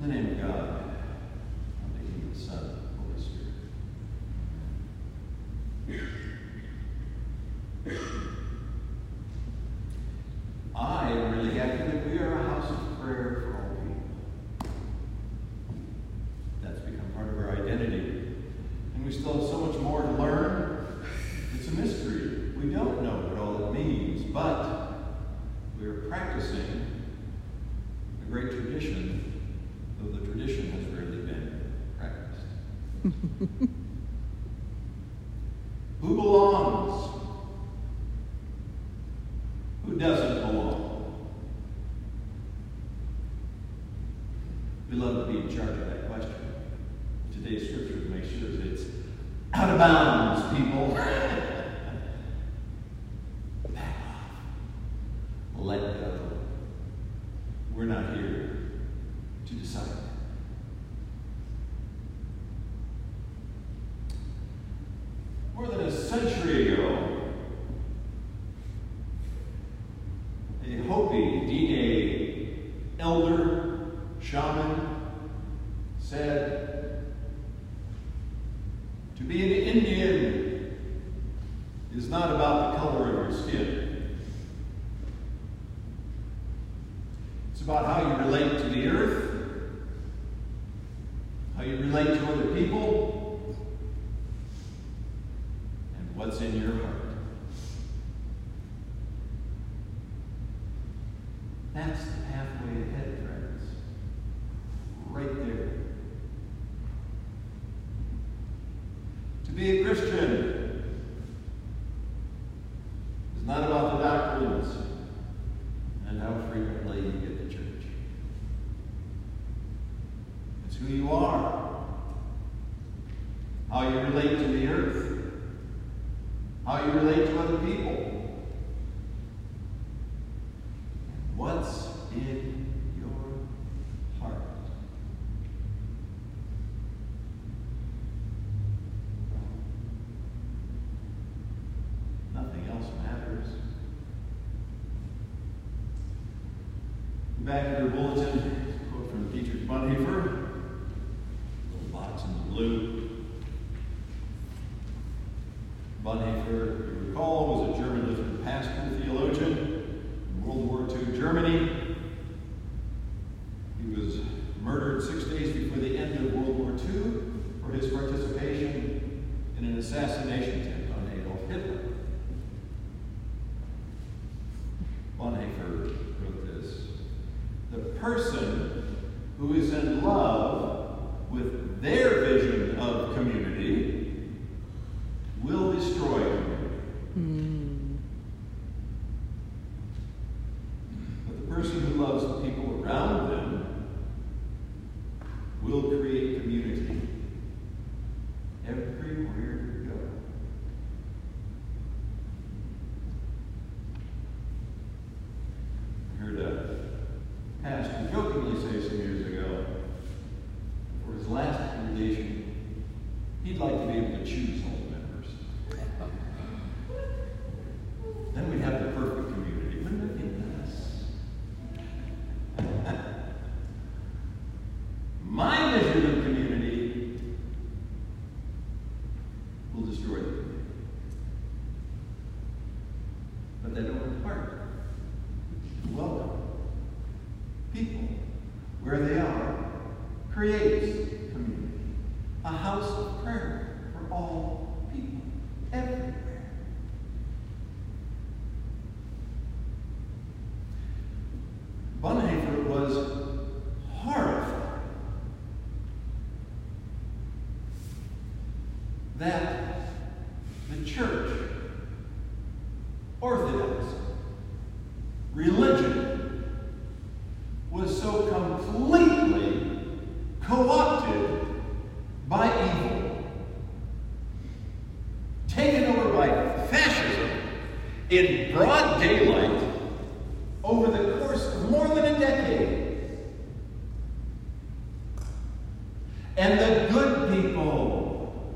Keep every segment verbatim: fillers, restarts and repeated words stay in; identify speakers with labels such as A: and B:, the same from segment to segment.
A: In the name of God, on the name of the Son, and the Holy Spirit. I am really happy that we are a house of prayer for all people. That's become part of our identity. And we still have so much more to learn. It's a mystery. We don't know what all it means, but we are practicing a great tradition, though the tradition has rarely been practiced. Who belongs? Who doesn't belong? We love to be in charge of that question. Today's scripture makes sure that it's out of bounds, people. Back off. Let go. We're not here to decide that. More than a century ago, a Hopi D A elder, shaman, said, to be an Indian is not about the color of your skin. It's about how you relate to the earth, how you relate to other people, and what's in your heart. That's the pathway ahead, friends. Right there. To be a Christian is not about the doctrines and how frequently you get to church. It's who you are, how you relate to the earth, how you relate to other people. What's in your heart? Nothing else matters. Back in your bulletin, a quote from Dietrich Bonhoeffer, little box in the blue. Bonhoeffer, if you recall, was a German Lutheran pastor, theologian. World War Two Germany. He was murdered six days before the end of World War Two for his participation in an assassination attempt on Adolf Hitler. Bonhoeffer wrote this: the person who is in love with their vision of community will destroy community. Mm. The person who loves the people around them will create community everywhere you go. I heard a pastor jokingly say some years ago, for his last congregation, he'd like to be able to choose all the members. Then we'd have the perfect community, wouldn't it be nice? My vision of community will destroy the community. But that open heart to welcome people where they are creates community. A house of prayer for all people, everywhere. Bonhoeffer was horrified that the church, orthodoxy, religion, was so completely co-opted by evil, taken over by fascism in broad daylight over the course of more than a decade. And the good people,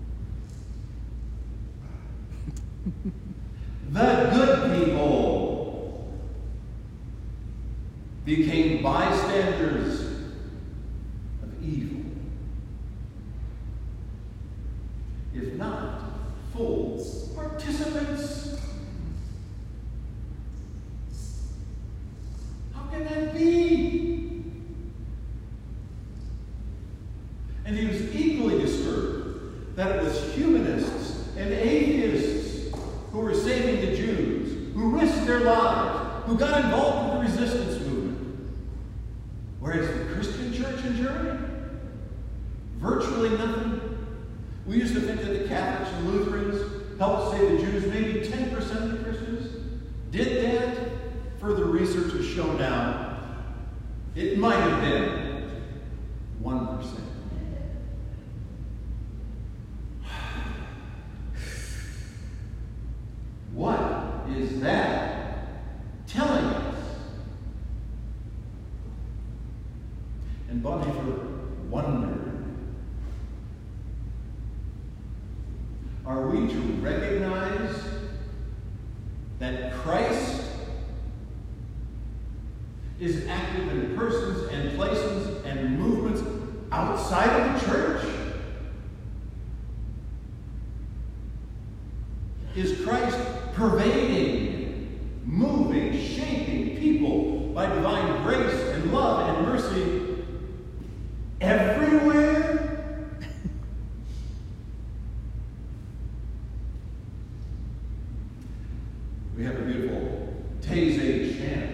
A: the good people became bystanders Whereas the Christian church in Germany, virtually nothing. We used to think that the Catholics and Lutherans helped save the Jews, maybe ten percent of the Christians did that. Further research has shown now it might have been one percent. What is that telling us? And Bonhoeffer wondered, are we to recognize that Christ is active in persons and places and movements outside of the church? Is Christ pervading, moving, shaping people by divine grace and love and mercy everywhere? We have a beautiful Taizé chant.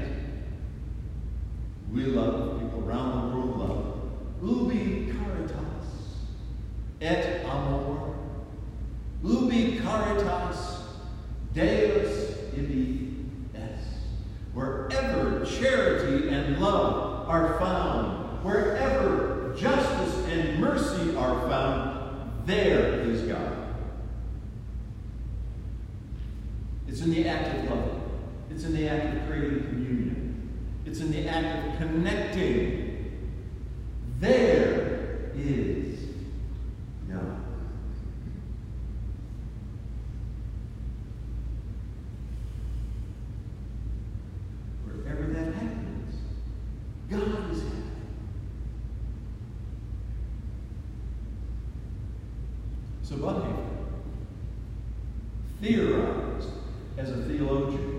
A: We love, people around the world love. Ubi caritas et amor. Ubi caritas Deus ibi est. Wherever charity and love are found, wherever justice and mercy are found, there is God. It's in the act of love. It's in the act of creating communion. It's in the act of connecting. There is God. Wherever that happens, God is happy. So Bonhoeffer theorized as a theologian.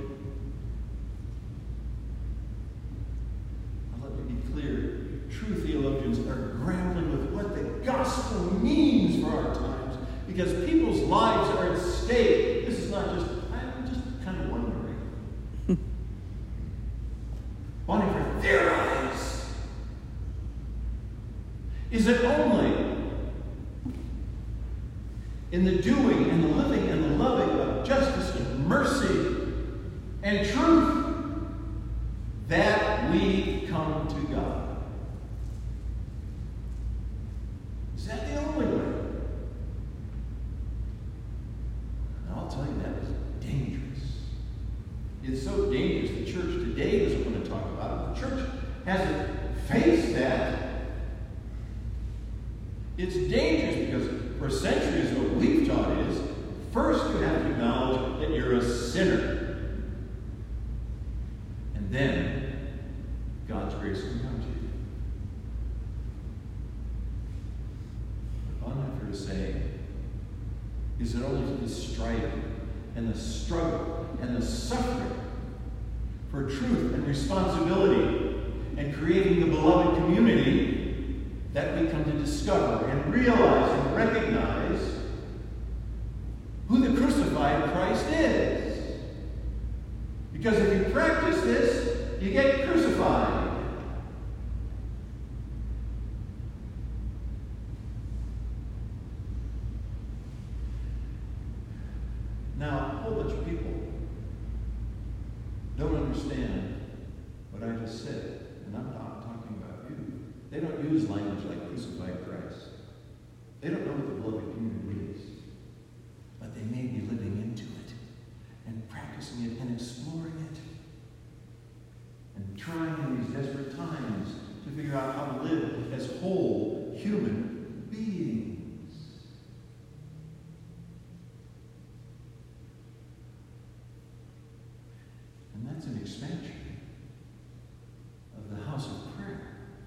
A: Now let me be clear. True theologians are grappling with what the gospel means for our times, because people's lives are at stake. This is not just, I'm just kind of wondering. Bonhoeffer theorized. Is it only in the doing and the living and the loving of justice and mercy and truth that we come to God? Is that the only way? And I'll tell you, that is dangerous. It's so dangerous the church today doesn't want to talk about it. The church hasn't faced that. It's dangerous because for centuries what we've taught is, first you have to acknowledge that you're a sinner. And then God's grace can come to you. What Bonhoeffer is saying is that only through the strife and the struggle and the suffering for truth and responsibility and creating the beloved community that we come to discover and realize and recognize who the crucified Christ is. Because if you practice this, you get crucified. Now, a whole bunch of people don't understand what I just said, and I'm not talking about you. They don't use language like crucified Christ. They don't know what the beloved community is. But they may be living into it and practicing it and exploring it and trying in these desperate times to figure out how to live as whole human beings. And that's an expansion of the house of prayer.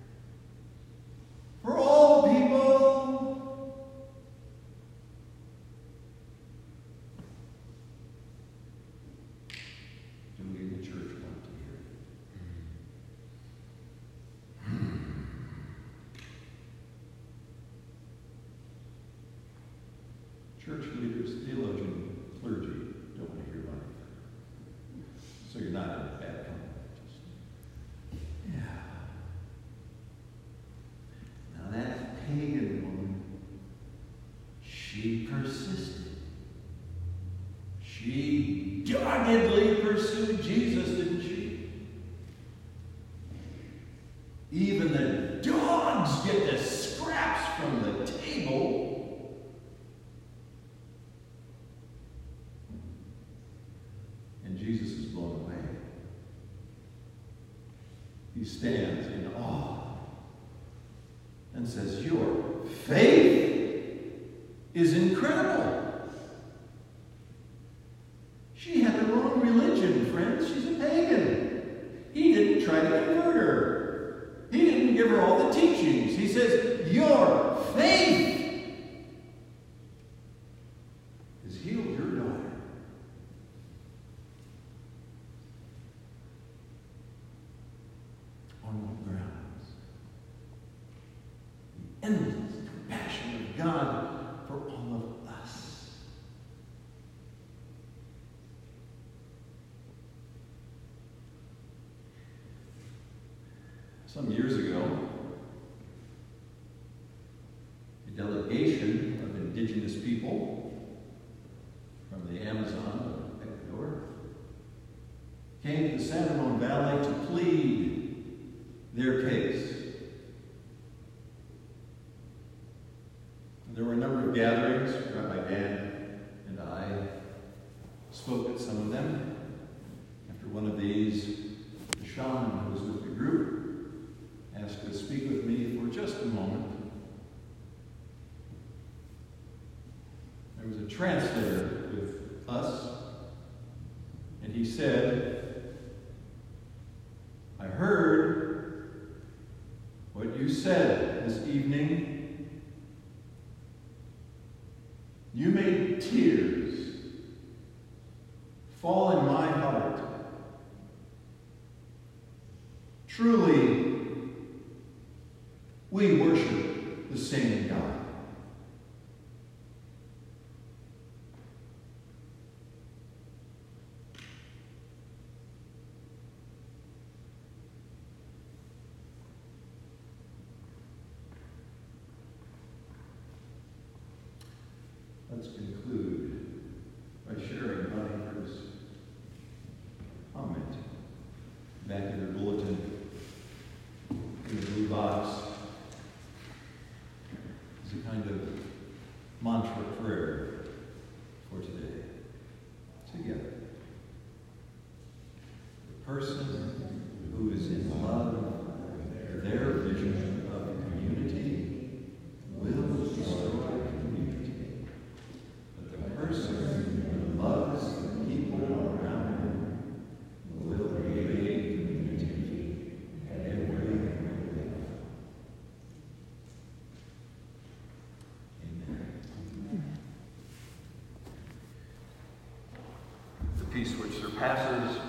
A: For all people. Do we in the church want to hear it? Church leaders, theologian, clergy don't want to hear about it. So you're not in a bad company. Yeah. the dogs get the scraps from the table. And Jesus is blown away. He stands in awe and says, "Your faith is incredible." She had the wrong religion, friends. She's a pagan. He didn't try to convert her. He didn't give her all the teachings. He says, "Your faith has healed your daughter." On what grounds? The endless compassion of God for all of us. Some years ago, a delegation of indigenous people from the Amazon of Ecuador came to the San Ramon Valley to plead their case. There were a number of gatherings. Rabbi Dan and I spoke at some of them. After one of these, the shaman who was with the group asked to speak with me for just a moment. There was a translator with us, and he said, "I heard what you said this evening. You made tears fall in my heart. Truly, we worship the same God." Let's conclude by sharing Bonhoeffer's comment back in her bulletin in the blue box. It's a kind of mantra prayer for today. Together. The person who is in love, their vision of community will destroy community. But the person who loves the people around him will create community everywhere they go. Amen. The peace which surpasses